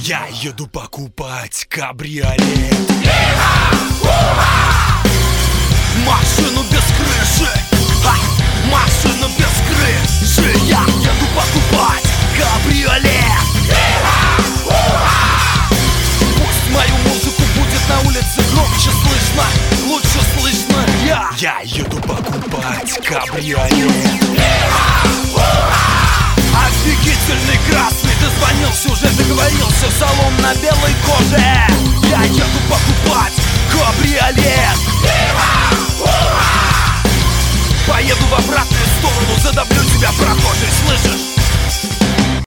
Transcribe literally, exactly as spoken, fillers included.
Я еду покупать кабриолет. Машину без крыши, а, машину без крыши. Я еду покупать кабриолет. Пусть мою музыку будет на улице громче слышно, лучше слышно. Я, я еду покупать кабриолет. Офигительный красный, дозвонился уже, договорился, салон на белой коже.